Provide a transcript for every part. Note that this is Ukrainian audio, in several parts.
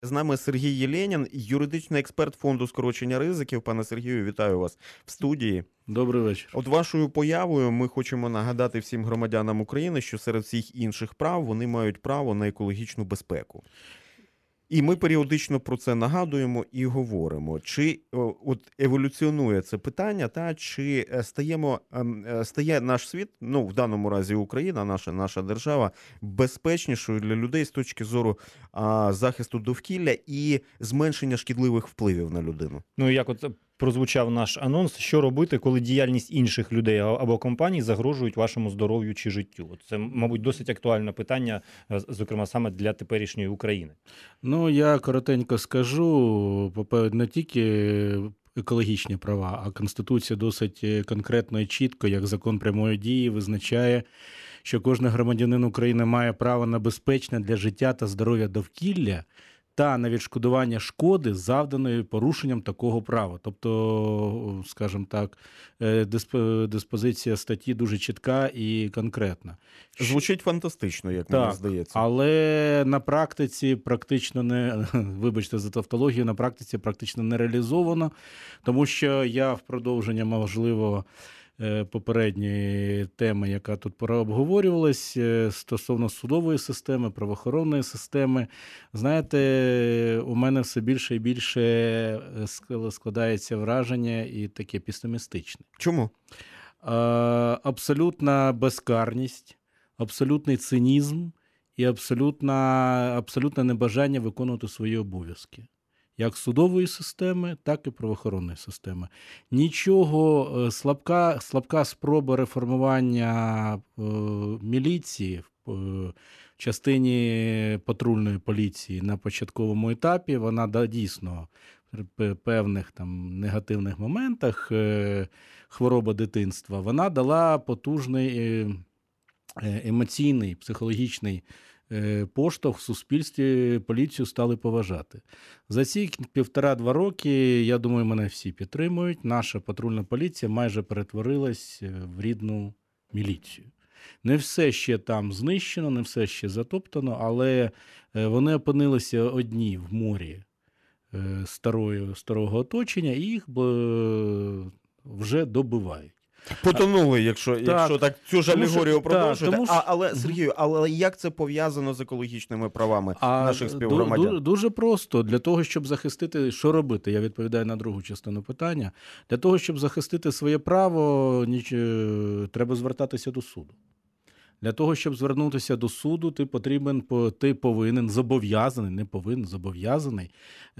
З нами Сергій Єленін, юридичний експерт Фонду скорочення ризиків. Пане Сергію, вітаю вас в студії. Добрий вечір. От вашою появою ми хочемо нагадати всім громадянам України, що серед всіх інших прав вони мають право на екологічну безпеку. І ми періодично про це нагадуємо і говоримо. Чи от еволюціонує це питання, чи стає наш світ, ну в даному разі Україна, наша держава, безпечнішою для людей з точки зору захисту довкілля і зменшення шкідливих впливів на людину? Ну, як от прозвучав наш анонс, що робити, коли діяльність інших людей або компаній загрожують вашому здоров'ю чи життю? От це, мабуть, досить актуальне питання, зокрема, саме для теперішньої України. Ну, я коротенько скажу, не тільки екологічні права, а Конституція досить конкретно і чітко, як закон прямої дії, визначає, що кожен громадянин України має право на безпечне для життя та здоров'я довкілля та на відшкодування шкоди, завданої порушенням такого права. Тобто, скажімо так, диспозиція статті дуже чітка і конкретна. Звучить фантастично, як мені здається. Але на практиці практично не, вибачте за тавтологію, на практиці практично не реалізовано, тому що я в продовження, можливо, попередньої теми, яка тут обговорювалась, стосовно судової системи, правоохоронної системи. Знаєте, у мене все більше і більше складається враження і таке песимістичне. Чому? Абсолютна безкарність, абсолютний цинізм і абсолютне небажання виконувати свої обов'язки. Як судової системи, так і правоохоронної системи. Нічого, слабка спроба реформування міліції в частині патрульної поліції на початковому етапі, вона дійсно в певних там негативних моментах хвороба дитинства, вона дала потужний емоційний, психологічний поштовх в суспільстві, поліцію стали поважати. За ці 1,5-2 роки, я думаю, мене всі підтримують, наша патрульна поліція майже перетворилась в рідну міліцію. Не все ще там знищено, не все ще затоптано, але вони опинилися одні в морі старого оточення, і їх вже добивають. Потонули, якщо так цю ж алегорію продовжувати. Але, Сергію, як це пов'язано з екологічними правами наших співгромадян? Дуже просто. Для того, щоб захистити, що робити? Я відповідаю на другу частину питання. Для того, щоб захистити своє право, треба звертатися до суду. Для того, щоб звернутися до суду, ти повинен, зобов'язаний,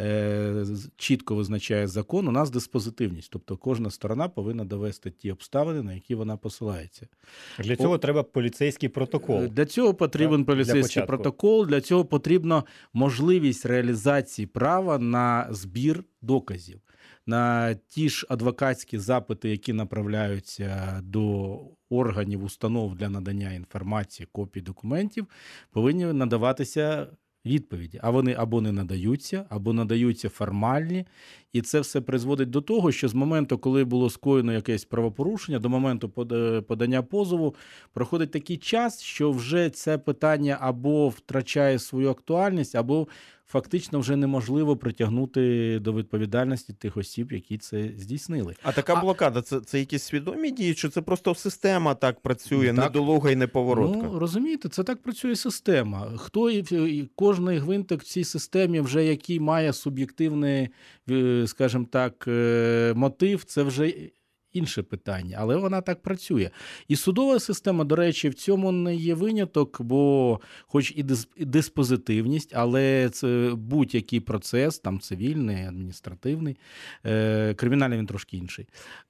чітко визначає закон, у нас диспозитивність. Тобто кожна сторона повинна довести ті обставини, на які вона посилається. Для цього треба поліцейський протокол. Для цього потрібен поліцейський протокол, для цього потрібна можливість реалізації права на збір доказів. На ті ж адвокатські запити, які направляються до органів, установ для надання інформації, копій документів, повинні надаватися відповіді. А вони або не надаються, або надаються формальні. І це все призводить до того, що з моменту, коли було скоєно якесь правопорушення, до моменту подання позову, проходить такий час, що вже це питання або втрачає свою актуальність, або фактично вже неможливо притягнути до відповідальності тих осіб, які це здійснили. А така блокада, це якісь свідомі дії, чи це просто система так працює, недолуга і неповоротка? Ну, розумієте, це так працює система. Кожний гвинтик в цій системі, вже який має суб'єктивний, скажімо так, мотив, це вже інше питання, але вона так працює. І судова система, до речі, в цьому не є виняток, бо хоч і диспозитивність, але це будь-який процес, там цивільний, адміністративний, кримінальний він трошки інший,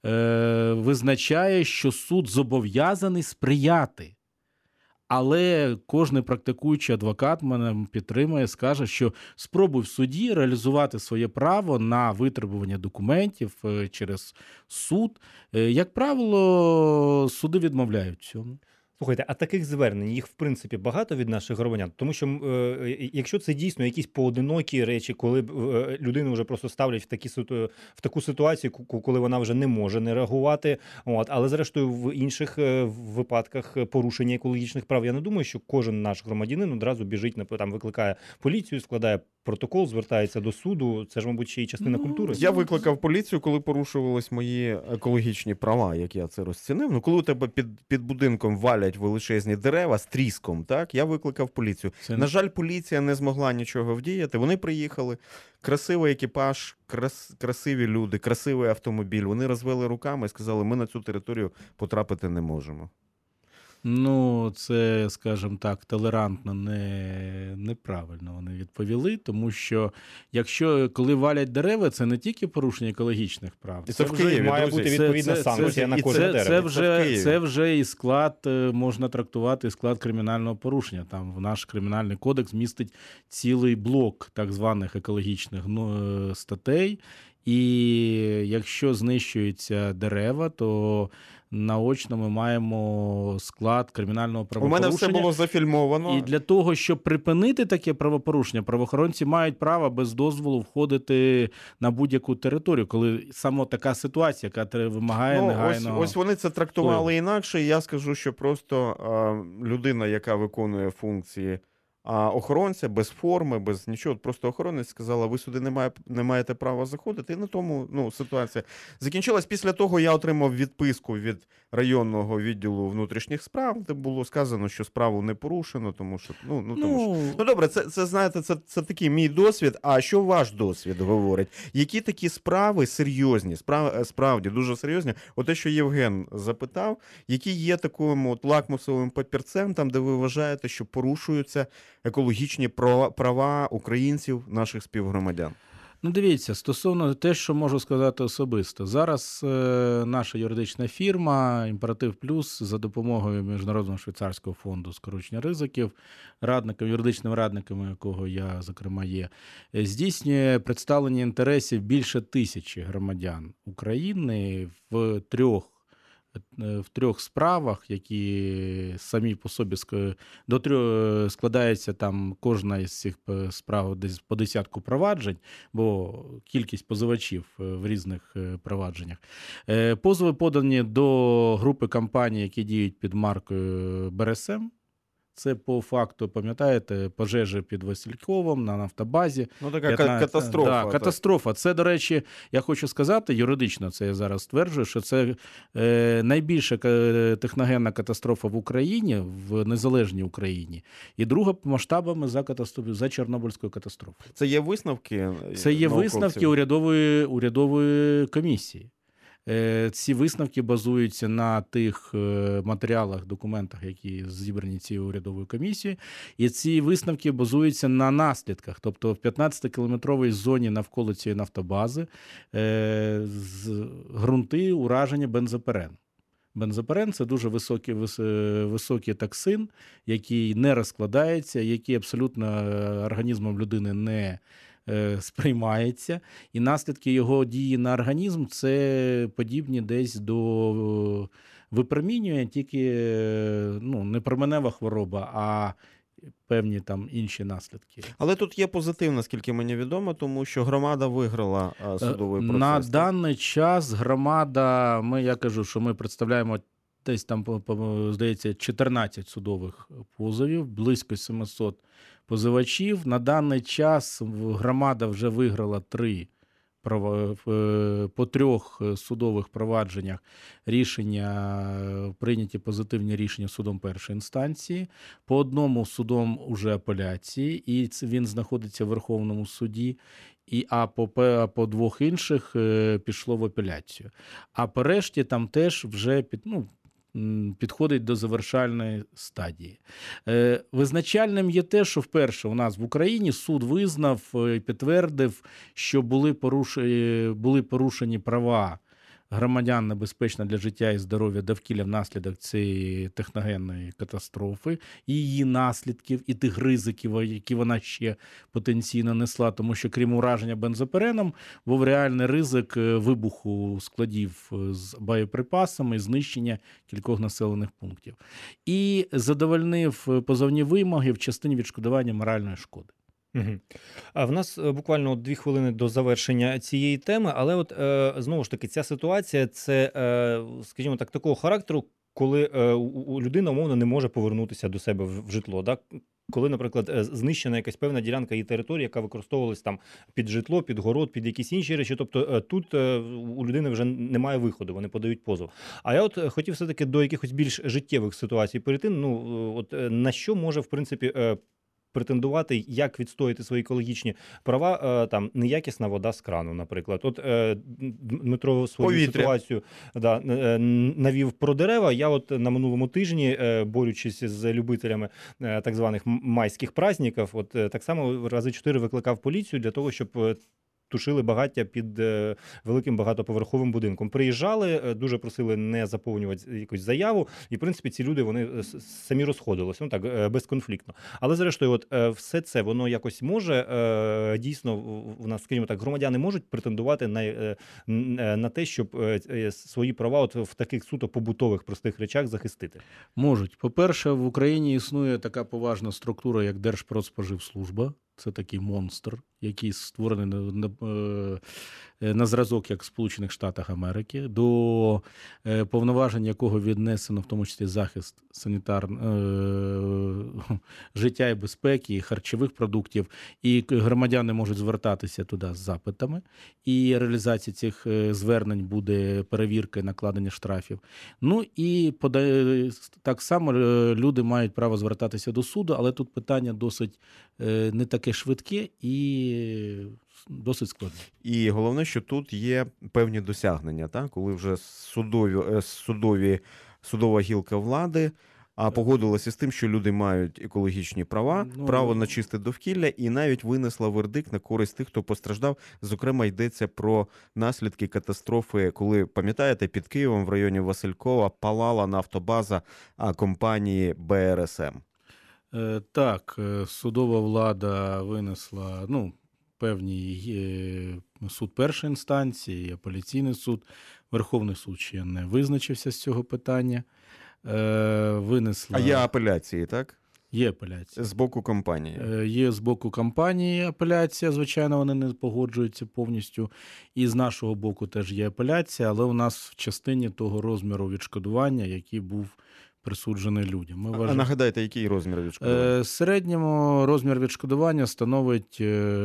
визначає, що суд зобов'язаний сприяти. Але кожен практикуючий адвокат мене підтримує, скаже, що спробуй в суді реалізувати своє право на витребування документів через суд. Як правило, суди відмовляють цьому. Слухайте, а таких звернень, їх в принципі багато від наших громадян? Тому що якщо це дійсно якісь поодинокі речі, коли людину вже просто ставлять в таку ситуацію, коли вона вже не може не реагувати, але зрештою в інших випадках порушення екологічних прав, я не думаю, що кожен наш громадянин одразу біжить, там викликає поліцію, складає протокол, звертається до суду. Це ж, мабуть, ще й частина культури. Я викликав поліцію, коли порушувались мої екологічні права, як я це розцінив. Ну, коли у тебе під будинком валять величезні дерева з тріском, так, я викликав поліцію. Це- На жаль, поліція не змогла нічого вдіяти. Вони приїхали, красивий екіпаж, красиві люди, красивий автомобіль. Вони розвели руками і сказали, ми на цю територію потрапити не можемо. Ну, це, скажімо так, толерантно неправильно вони відповіли, тому що коли валять дерева, це не тільки порушення екологічних прав. І це в Києві, має друзі. бути відповідна санкція на кожне дерево. Це в вже, Києві. це вже і склад, можна трактувати, склад кримінального порушення. Там в наш кримінальний кодекс містить цілий блок так званих екологічних статей. І якщо знищуються дерева, то наочно ми маємо склад кримінального У правопорушення. мене все було зафільмовано. І для того, щоб припинити таке правопорушення, правоохоронці мають право без дозволу входити на будь-яку територію, коли саме така ситуація, яка вимагає негайного... Ось вони це трактували впливу. інакше. Я скажу, що просто людина, яка виконує функції охоронця, без форми, без нічого, просто охоронець сказала, ви сюди не маєте права заходити. І на тому ситуація закінчилась. Після того я отримав відписку від районного відділу внутрішніх справ, де було сказано, що справу не порушено, тому що... Ну, добре, це знаєте, це такий мій досвід. А що ваш досвід говорить? Які такі справи серйозні, справді дуже серйозні? Те, що Євген запитав, які є таким лакмусовим папірцем, там, де ви вважаєте, що порушуються екологічні права українців, наших співгромадян? Ну, дивіться, стосовно те, що можу сказати особисто. Зараз наша юридична фірма «Імператив Плюс» за допомогою Міжнародного швейцарського фонду скорочення ризиків, юридичним радником, якого я, зокрема, є, здійснює представлення інтересів більше 1000 громадян України в трьох справах, які самі по собі складається там кожна із цих справ десь по 10 проваджень, бо кількість позивачів в різних провадженнях. Позови подані до групи компаній, які діють під маркою БРСМ. Це по факту, пам'ятаєте, пожежі під Васильковом на нафтобазі. Ну, така катастрофа. Да, катастрофа. Це, до речі, я хочу сказати, юридично це я зараз стверджую, що це найбільша техногенна катастрофа в Україні, в незалежній Україні, і друга по масштабами за Чорнобильською катастрофою. Це є висновки? Це є висновки урядової комісії. Ці висновки базуються на тих матеріалах, документах, які зібрані цією урядовою комісією, і ці висновки базуються на наслідках. Тобто в 15-кілометровій зоні навколо цієї нафтобази ґрунти ураження бензопиреном. Бензопирен – це дуже високий токсин, який не розкладається, який абсолютно організмом людини не сприймається, і наслідки його дії на організм це подібні десь до випромінювання, тільки не променева хвороба, а певні там інші наслідки. Але тут є позитив, наскільки мені відомо, тому що громада виграла судовий процес. На даний час громада, я кажу, що ми представляємо десь там, здається, 14 судових позовів, близько 700 позивачів. На даний час громада вже виграла 3 по 3 судових провадженнях прийняті позитивні рішення судом першої інстанції, по одному судом уже апеляції, і він знаходиться в Верховному суді, а по 2 інших пішло в апеляцію. А по решті там теж вже підходить до завершальної стадії. Визначальним є те, що вперше у нас в Україні суд визнав і підтвердив, що були порушені права громадян небезпечно для життя і здоров'я довкілля внаслідок цієї техногенної катастрофи, і її наслідків, і тих ризиків, які вона ще потенційно несла, тому що крім ураження бензопиреном, був реальний ризик вибуху складів з боєприпасами, знищення кількох населених пунктів. І задовольнив позовні вимоги в частині відшкодування моральної шкоди. Угу. А в нас буквально 2 хвилини до завершення цієї теми, але знову ж таки ця ситуація, це, скажімо так, такого характеру, коли людина, умовно, не може повернутися до себе в житло, да? Коли, наприклад, знищена якась певна ділянка її території, яка використовувалась там під житло, під город, під якісь інші речі, тобто тут у людини вже немає виходу, вони подають позов. А я от хотів все-таки до якихось більш життєвих ситуацій перейти, на що може, в принципі, претендувати, як відстояти свої екологічні права, там неякісна вода з крану, наприклад. От Дмитро свою Повітря. ситуацію навів про дерева. Я от на минулому тижні, борючись з любителями так званих майських праздників, от так само рази 4 викликав поліцію для того, щоб тушили багаття під великим багатоповерховим будинком. Приїжджали, дуже просили не заповнювати якусь заяву, і, в принципі, ці люди, вони самі розходилися, безконфліктно. Але, зрештою, от все це, воно якось може, дійсно, в нас, скажімо так, громадяни можуть претендувати на те, щоб свої права от в таких суто побутових, простих речах захистити? Можуть. По-перше, в Україні існує така поважна структура, як Держпродспоживслужба. Це такий монстр, який створений на зразок, як в Сполучених Штатах Америки, до повноважень якого віднесено в тому числі захист життя і безпеки, і харчових продуктів, і громадяни можуть звертатися туди з запитами, і реалізація цих звернень буде перевірка і накладення штрафів. Ну і так само люди мають право звертатися до суду, але тут питання досить не таке швидке і досить складне. І головне, що тут є певні досягнення, так? Коли вже судова гілка влади погодилася з тим, що люди мають екологічні права, право на чисте довкілля, і навіть винесла вердикт на користь тих, хто постраждав. Зокрема, йдеться про наслідки катастрофи, коли, пам'ятаєте, під Києвом в районі Василькова палала нафтобаза компанії БРСМ. Так, судова влада винесла, певний суд першої інстанції, апеляційний суд, Верховний суд ще не визначився з цього питання. Винесла... А є апеляції, так? Є апеляція. З боку компанії. Є з боку компанії апеляція, звичайно, вони не погоджуються повністю. І з нашого боку теж є апеляція, але у нас в частині того розміру відшкодування, який був присуджений людям. А нагадайте, який розмір відшкодування? В середньому розмір відшкодування становить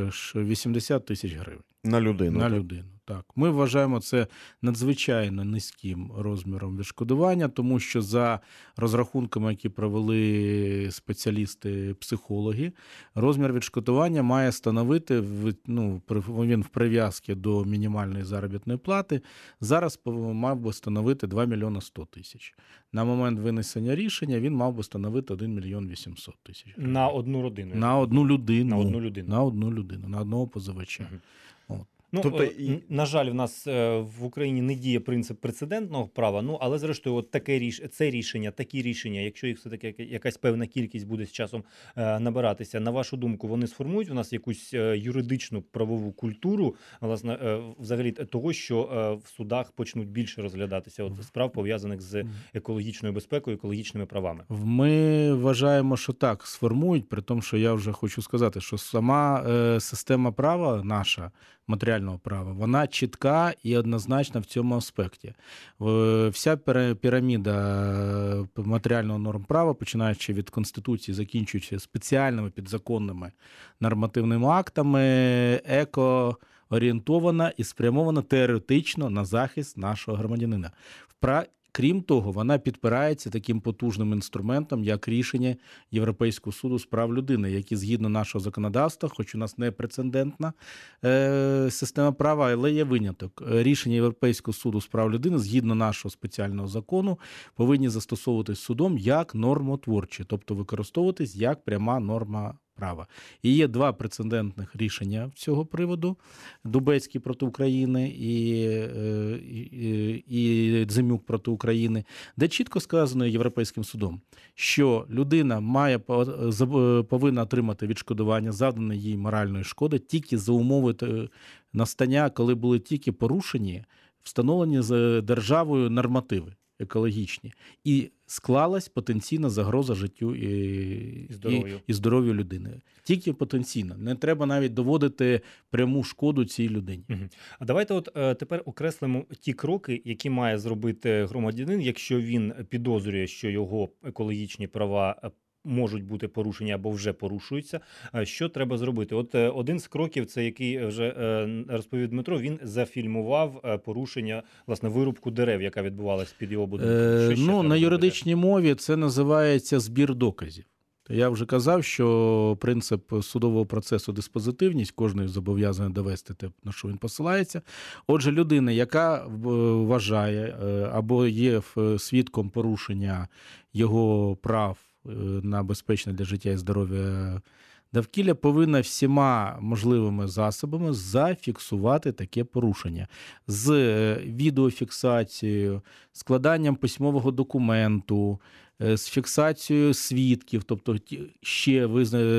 80 тисяч гривень. На людину. На людину, так. Ми вважаємо це надзвичайно низьким розміром відшкодування, тому що за розрахунками, які провели спеціалісти-психологи, розмір відшкодування має становити, він в прив'язці до мінімальної заробітної плати, зараз мав би становити 2 мільйони 100 тисяч. На момент винесення рішення він мав би становити 1 мільйон 800 тисяч. На одну родину? На одну людину. На одну людину. На одну людину, на одного позивача. Тобто, на жаль, в нас в Україні не діє принцип прецедентного права, але зрештою от такі рішення, якщо їх все-таки якась певна кількість буде з часом набиратися, на вашу думку, вони сформують в нас якусь юридичну правову культуру, власне, взагалі того, що в судах почнуть більше розглядатися справ, пов'язаних з екологічною безпекою, екологічними правами? Ми вважаємо, що так, сформують, при тому, що я вже хочу сказати, що сама система права наша, матеріального права, вона чітка і однозначна в цьому аспекті. Вся піраміда матеріального норм права, починаючи від Конституції, закінчуючи спеціальними підзаконними нормативними актами, екоорієнтована і спрямована теоретично на захист нашого громадянина. Крім того, вона підпирається таким потужним інструментом, як рішення Європейського суду з прав людини, які згідно нашого законодавства, хоч у нас не прецедентна система права, але є виняток. Рішення Європейського суду з прав людини, згідно нашого спеціального закону, повинні застосовуватись судом як нормотворчі, тобто використовуватись як пряма норма права. І є два прецедентних рішення з цього приводу. Дубецький проти України і Дземюк проти України, де чітко сказано Європейським судом, що людина повинна отримати відшкодування завданої їй моральної шкоди тільки за умови настання, коли були тільки порушені, встановлені з державою нормативи екологічні. І склалась потенційна загроза життю і здоров'ю людини. Тільки потенційно. Не треба навіть доводити пряму шкоду цій людині. А давайте тепер окреслимо ті кроки, які має зробити громадянин, якщо він підозрює, що його екологічні права можуть бути порушені або вже порушуються. Що треба зробити? Один з кроків, це який вже розповів Дмитро, він зафільмував порушення, власне, вирубку дерев, яка відбувалась під його будинком. На юридичній мові це називається збір доказів. Я вже казав, що принцип судового процесу – диспозитивність, кожен зобов'язаний довести те, на що він посилається. Отже, людина, яка вважає або є свідком порушення його прав на безпечне для життя і здоров'я довкілля, повинна всіма можливими засобами зафіксувати таке порушення. З відеофіксацією, складанням письмового документу, з фіксацією свідків, тобто ще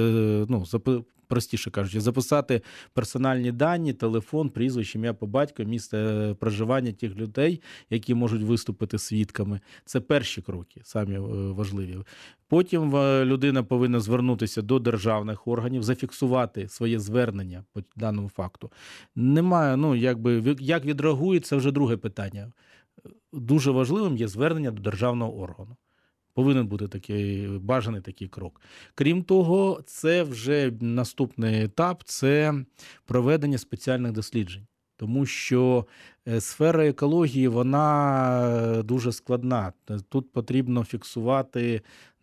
простіше кажучи, записати персональні дані, телефон, прізвище, ім'я по батькові, місце проживання тих людей, які можуть виступити свідками. Це перші кроки, самі важливі. Потім людина повинна звернутися до державних органів, зафіксувати своє звернення по даному факту. Немає, як відреагує, це вже друге питання. Дуже важливим є звернення до державного органу. Повинен бути такий бажаний такий крок. Крім того, це вже наступний етап – це проведення спеціальних досліджень. Тому що сфера екології, вона дуже складна. Тут потрібно фіксувати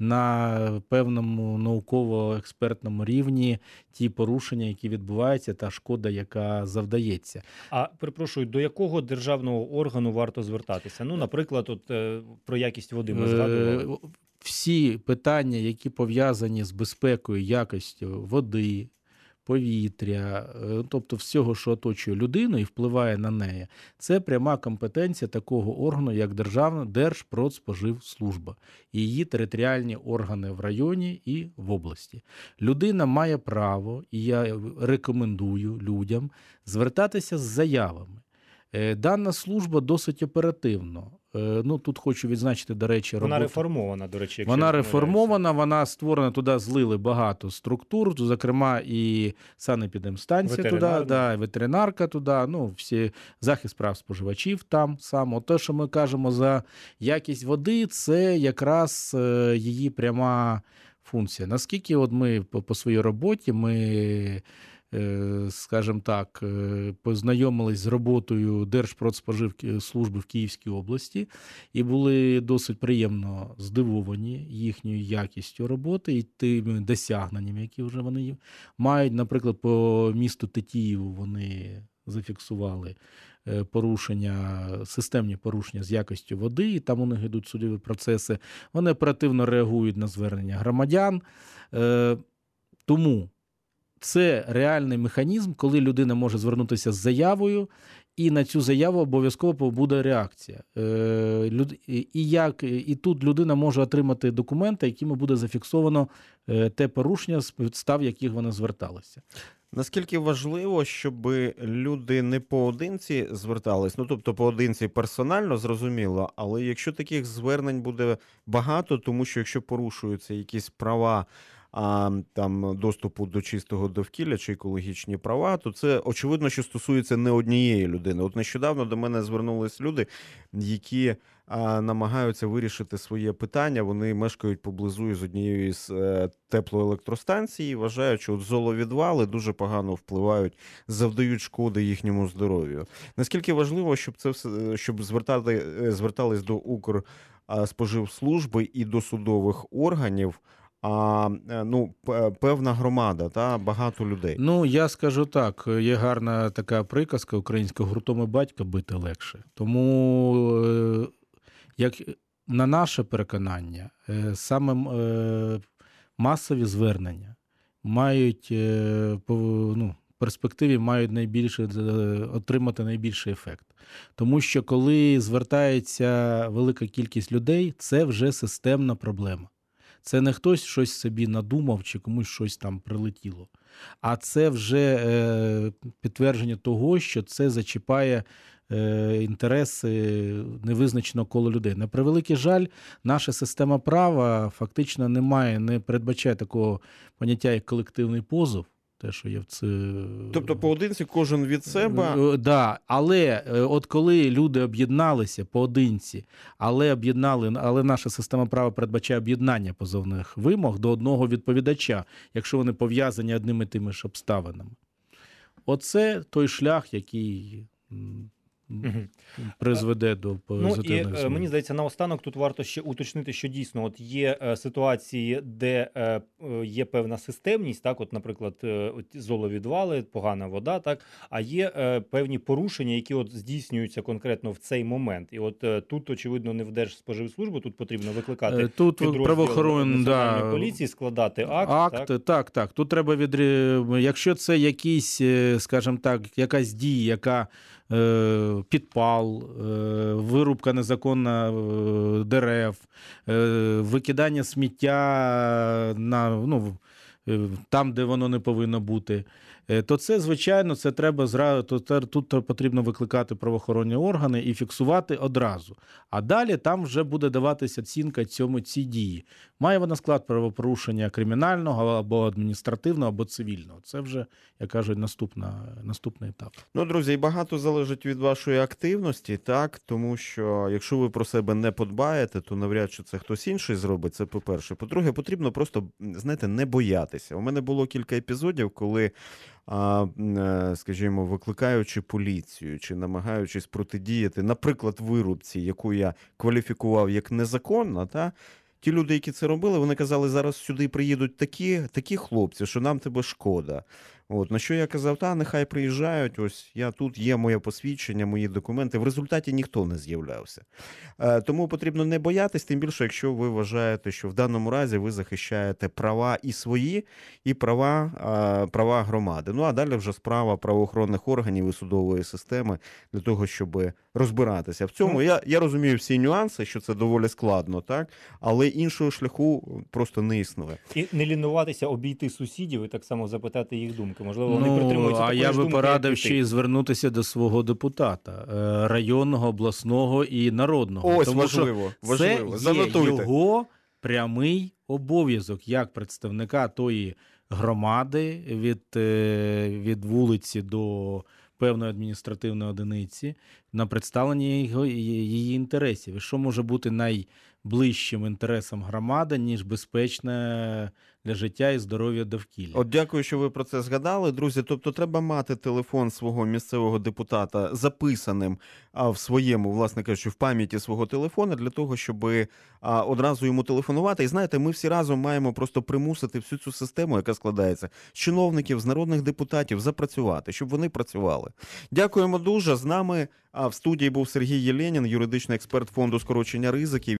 на певному науково-експертному рівні ті порушення, які відбуваються, та шкода, яка завдається. А, перепрошую, до якого державного органу варто звертатися? Наприклад, про якість води ми згадували. Всі питання, які пов'язані з безпекою, якістю води, повітря, тобто всього, що оточує людину і впливає на неї, це пряма компетенція такого органу, як Державна Держпродспоживслужба і її територіальні органи в районі і в області. Людина має право, і я рекомендую людям, звертатися з заявами. Дана служба досить оперативно. Тут хочу відзначити, до речі, роботу. Вона реформована, до речі. Вона реформована, вона створена, туди злили багато структур, зокрема і санепідемстанція туди, ветеринарка туди, всі захист прав споживачів там саме. Те, що ми кажемо за якість води, це якраз її пряма функція. Наскільки ми по своїй роботі, ми, скажімо так, познайомились з роботою Держпродспоживслужби в Київській області і були досить приємно здивовані їхньою якістю роботи і тими досягненнями, які вже вони мають. Наприклад, по місту Тетіїву вони зафіксували системні порушення з якістю води, і там у них йдуть судові процеси. Вони оперативно реагують на звернення громадян. Тому це реальний механізм, коли людина може звернутися з заявою, і на цю заяву обов'язково буде реакція. І тут людина може отримати документи, якими буде зафіксовано те порушення, з підстав яких вони зверталися. Наскільки важливо, щоб люди не поодинці звертались, тобто поодинці персонально, зрозуміло, але якщо таких звернень буде багато, тому що якщо порушуються якісь права, доступу до чистого довкілля чи екологічні права, то це очевидно, що стосується не однієї людини. Нещодавно до мене звернулись люди, які намагаються вирішити своє питання. Вони мешкають поблизу з однієї з теплоелектростанцій і вважають, що золовідвали дуже погано впливають, завдають шкоди їхньому здоров'ю. Наскільки важливо, щоб звертались до Укрспоживслужби і до судових органів, певна громада, багато людей. Я скажу так, є гарна така приказка українська: гуртом і батька бити легше. Тому, як на наше переконання, саме масові звернення мають, в перспективі мають отримати найбільший ефект. Тому що коли звертається велика кількість людей, це вже системна проблема. Це не хтось щось собі надумав чи комусь щось там прилетіло. А це вже підтвердження того, що це зачіпає інтереси невизначеного кола людей. На превеликий жаль, наша система права фактично не передбачає такого поняття, як колективний позов. Те, що є в це... Тобто поодинці кожен від себе. Да, але от коли люди об'єдналися поодинці, але наша система права передбачає об'єднання позовних вимог до одного відповідача, якщо вони пов'язані одними і тими ж обставинами. Оце той шлях, який призведе до позитивних змін. Мені здається, наостанок тут варто ще уточнити, що дійсно от є ситуації, де є певна системність, так, от, наприклад, золовідвали, погана вода, так, а є певні порушення, які от здійснюються конкретно в цей момент. І от тут, очевидно, не в Держспоживслужбу, тут потрібно викликати тут підрозділ Національної поліції, складати акт. Так. Тут треба якщо це якісь, скажімо так, якась дія, яка підпал, вирубка незаконна дерев, викидання сміття там, де воно не повинно бути, то це, звичайно, це треба тут потрібно викликати правоохоронні органи і фіксувати одразу. А далі там вже буде даватися оцінка цій дії. Має вона склад правопорушення кримінального або адміністративного, або цивільного. Це вже, як кажуть, наступний етап. Ну, друзі, і багато залежить від вашої активності, так? Тому що якщо ви про себе не подбаєте, то навряд чи це хтось інший зробить, це по-перше. По-друге, потрібно просто, знаєте, не боятися. У мене було кілька епізодів, коли, скажімо, викликаючи поліцію чи намагаючись протидіяти, наприклад, вирубці, яку я кваліфікував як незаконна, ті люди, які це робили, вони казали, зараз сюди приїдуть такі хлопці, що нам тебе шкода. От, на що я казав, нехай приїжджають, ось я тут, є моє посвідчення, мої документи. В результаті ніхто не з'являвся. Тому потрібно не боятись, тим більше, якщо ви вважаєте, що в даному разі ви захищаєте права і свої, і права громади. Ну, а далі вже справа правоохоронних органів і судової системи для того, щоб розбиратися в цьому. Я розумію всі нюанси, що це доволі складно, так? Але іншого шляху просто не існує. І не лінуватися, обійти сусідів і так само запитати їх думки. Можливо, вони притримуються такої ж думки. А я би порадив ще й звернутися до свого депутата, районного, обласного і народного. Ось, тому важливо. Це є його прямий обов'язок як представника тої громади від вулиці до певної адміністративної одиниці на представлення її інтересів. І що може бути найближчим інтересам громади, ніж безпечне для життя і здоров'я довкілля. От дякую, що ви про це згадали, друзі. Тобто треба мати телефон свого місцевого депутата записаним в своєму, власне кажучи, в пам'яті свого телефона для того, щоб одразу йому телефонувати. І знаєте, ми всі разом маємо просто примусити всю цю систему, яка складається з чиновників, з народних депутатів, запрацювати, щоб вони працювали. Дякуємо дуже. З нами в студії був Сергій Єленін, юридичний експерт Фонду скорочення ризиків.